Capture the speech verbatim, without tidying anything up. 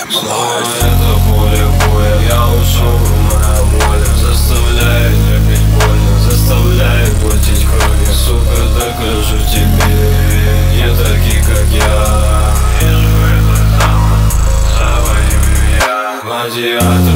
Снова это поле боя, я ушел в моя воля. Заставляет любить больно, заставляет платить кровью. Сука, докажу тебе, не такие как я. Вижу это там, завоюю я. Гладиатор.